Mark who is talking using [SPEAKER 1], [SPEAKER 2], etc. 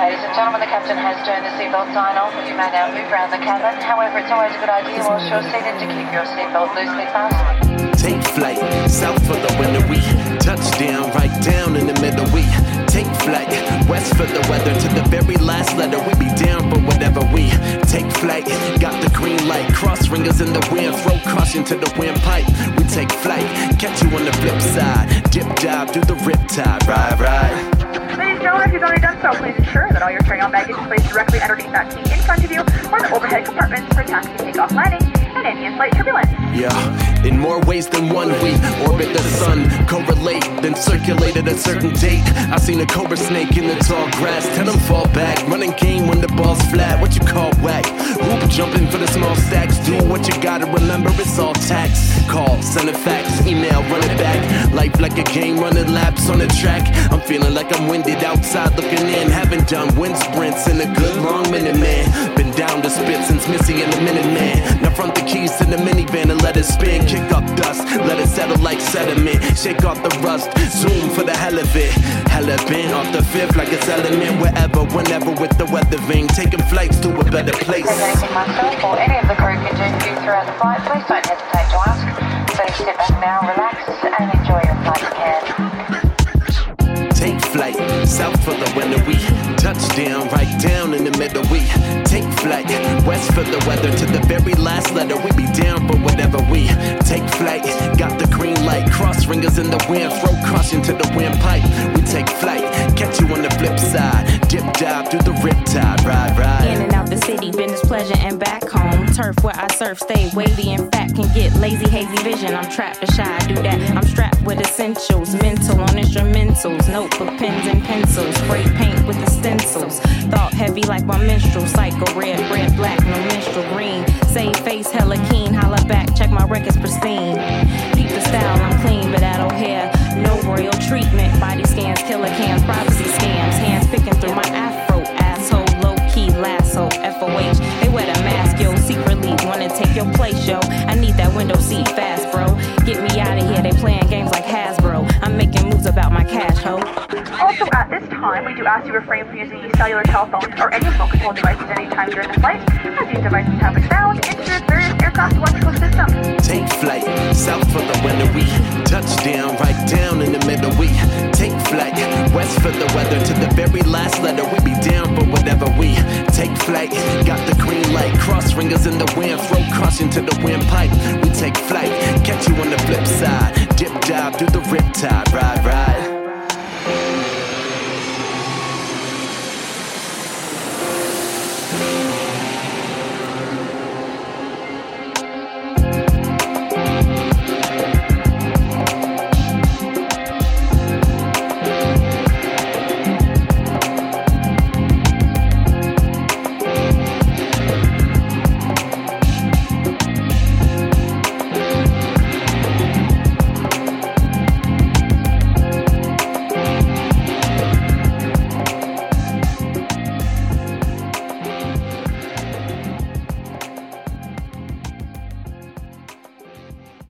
[SPEAKER 1] Ladies and gentlemen, the captain has turned the seatbelt sign off and you may now move around the cabin. However, it's always a good idea whilst you're seated to keep your seatbelt loosely fastened.
[SPEAKER 2] Take flight, south for the winter we touchdown, right down in the middle we take flight, west for the weather to the very last letter. We be down for whatever we take flight, got the green light, cross ringers in the wind, throw caution to the windpipe. We take flight, catch you on the flip side, dip dive, do the riptide, ride.
[SPEAKER 3] Ladies and gentlemen, if you've already done so, please ensure that all your carry-on baggage is placed directly underneath that seat in front of you or the overhead compartments for taxi, takeoff, landing, and any in-flight turbulence.
[SPEAKER 2] Yeah, in more ways than one we orbit the sun, correlate, then circulate at a certain date. I seen a cobra snake in the tall grass, tell them fall back, running game when the ball's flat, what you call whack, whoop jumping for the small stacks, do what you gotta remember, it's all tax, call, send a fax, email, run it back, life like a game, running laps on the track, I'm feeling like I'm winded outside looking in, haven't done wind sprints in a good long minute, man, been down to spit since Missy and the Minuteman, now front the keys to the minivan and let it spin, kick up dust, let it settle like sediment, shake off the rust, zoom for the hell of it, hella been off the fifth like it's element, wherever, whenever with the weather vane, taking flights to a better place.
[SPEAKER 1] If there's anything myself or any of the crew can do for you throughout the flight, please don't hesitate to ask. Please sit back now, relax and enjoy your flight again.
[SPEAKER 2] Take flight, south for the winter we touchdown, right down in the middle we take flight, west for the weather to the very last letter. We be down for whatever we take flight, got the green light, cross ringers in the wind, throw caution to the windpipe. We take flight, catch you on the flip side, dip dive, do the riptide, ride.
[SPEAKER 4] In and out the city, business, pleasure, and back home. Turf where I surf, stay wavy and fat, can get lazy, hazy vision. I'm trapped or shy, do that. I'm strapped with essentials, mental on instrumentals, notebook, pens and pencils, spray paint with the stencils. Thought heavy like my minstrel, psycho red, black, no minstrel green. Save face, hella keen, holla back, check my records pristine. Peep the style, I'm clean, but I don't hair. No royal treatment, body scans, killer cams, privacy scams, hands picking through my afro, asshole, low key, lasso, FOH. They wear the mask, yo, secretly wanna take your place, yo. I need that window seat fast, bro. Get me out of here, they playing games like Hasbro. I'm making moves about my cash, ho.
[SPEAKER 3] Also, at this time, we do ask you refrain from using cellular telephones or any phone control devices at any time during the flight, as these devices have been found into various aircraft electrical systems.
[SPEAKER 2] Take flight, south for the winter we touchdown, right down in the middle we take flight, west for the weather to the very last letter. We be down for whatever we take flight, got the green light, cross ringers in the wind, throw caution to the windpipe. We take flight, catch you on the flip side, dip dive, do the riptide, ride.